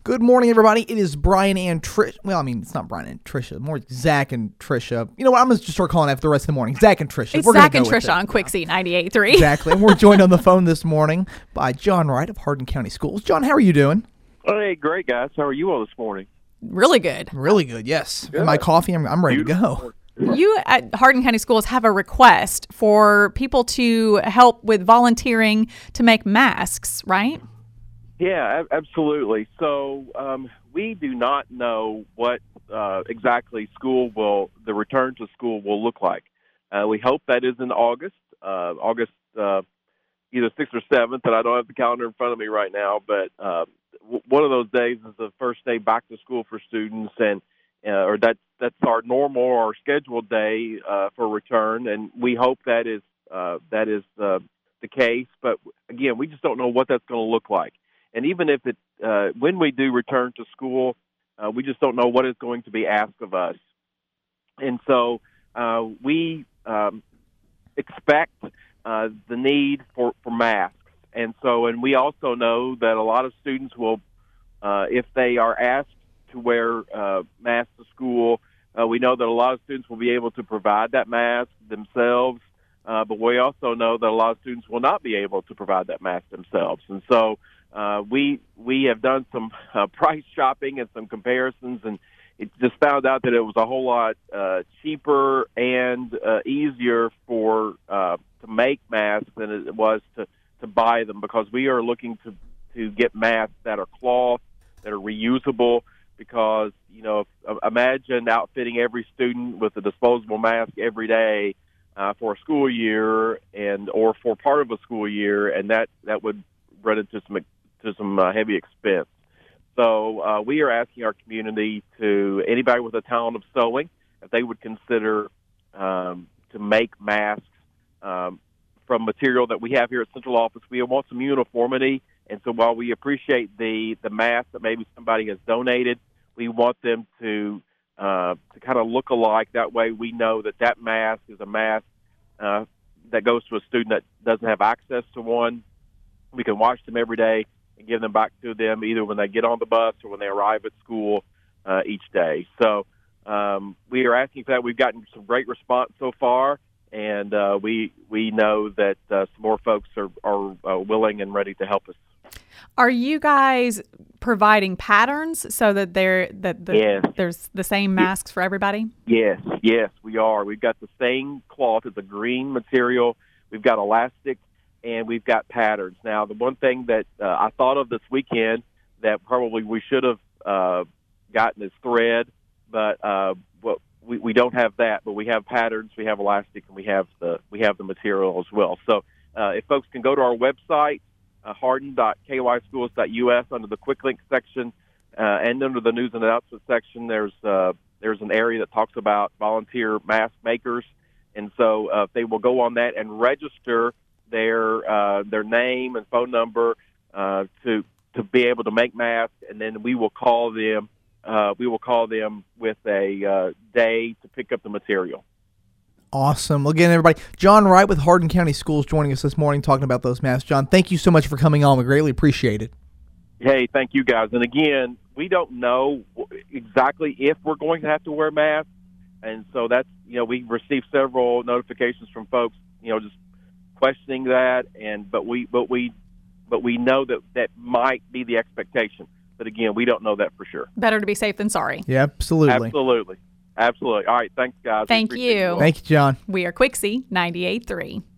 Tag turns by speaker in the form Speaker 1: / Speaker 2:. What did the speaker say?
Speaker 1: Good morning, everybody. It is Brian and Trish. Well, I mean, it's not Brian and Trisha. More Zach and Trisha. You know what? I'm going to just start calling it for the rest of the morning. Zach and Trisha.
Speaker 2: It's
Speaker 1: We're
Speaker 2: Zach
Speaker 1: gonna
Speaker 2: and
Speaker 1: go with
Speaker 2: Trisha
Speaker 1: it.
Speaker 2: on Quixie 98.3.
Speaker 1: Exactly. And we're joined on the phone this morning by John Wright of Hardin County Schools. John, how are you doing?
Speaker 3: Hey, great, guys. How are you all this morning?
Speaker 2: Really good.
Speaker 1: Really good, yes.
Speaker 3: Good.
Speaker 1: And my coffee, I'm ready to go.
Speaker 2: You at Hardin County Schools have a request for people to help with volunteering to make masks, right?
Speaker 3: Yeah, absolutely. So we do not know what exactly the return to school will look like. We hope that is in August, either 6th or 7th, and I don't have the calendar in front of me right now, but one of those days is the first day back to school for students, and or that's our normal or scheduled day for return, and we hope that is the case. But again, we just don't know what that's going to look like. And even if when we do return to school, we just don't know what is going to be asked of us. And so we expect the need for masks. And we also know that a lot of students will, if they are asked to wear masks to school, we know that a lot of students will be able to provide that mask themselves. But we also know that a lot of students will not be able to provide that mask themselves. And so we have done some price shopping and some comparisons, and it just found out that it was a whole lot cheaper and easier to make masks than it was to buy them, because we are looking to get masks that are cloth, that are reusable, because, imagine outfitting every student with a disposable mask every day for a school year or for part of a school year, and that would run into some heavy expense. So we are asking our community, anybody with a talent of sewing, if they would consider to make masks from material that we have here at Central Office. We want some uniformity, and so while we appreciate the masks that maybe somebody has donated, we want them to kind of look alike. That way we know that mask is a mask that goes to a student that doesn't have access to one. We can wash them every day and give them back to them either when they get on the bus or when they arrive at school each day. So we are asking for that. We've gotten some great response so far, and we know that some more folks are willing and ready to help us.
Speaker 2: Are you guys providing patterns so that
Speaker 3: Yes.
Speaker 2: there's the same masks for everybody?
Speaker 3: Yes, we are. We've got the same cloth. It's a green material. We've got elastic, and we've got patterns. Now, the one thing that I thought of this weekend that probably we should have gotten is thread, but we don't have that. But we have patterns, we have elastic, and we have the material as well. So if folks can go to our website, hardin.kyschools.us, under the quick link section and under the news and announcement section, there's an area that talks about volunteer mask makers, and so if they will go on that and register their name and phone number to be able to make masks, and then we will call them. With a day to pick up the material.
Speaker 1: Awesome. Well, again, everybody, John Wright with Hardin County Schools joining us this morning talking about those masks. John, thank you so much for coming on. We greatly appreciate it.
Speaker 3: Hey, thank you, guys. And again, we don't know exactly if we're going to have to wear masks, and so that's, we received several notifications from folks, just questioning that, but we know that might be the expectation. But again, we don't know that for sure.
Speaker 2: Better to be safe than sorry.
Speaker 1: Yeah, absolutely.
Speaker 3: Absolutely. All right, thanks, guys.
Speaker 2: Thank you.
Speaker 1: Thank you, John.
Speaker 2: We are Quixie 98.3.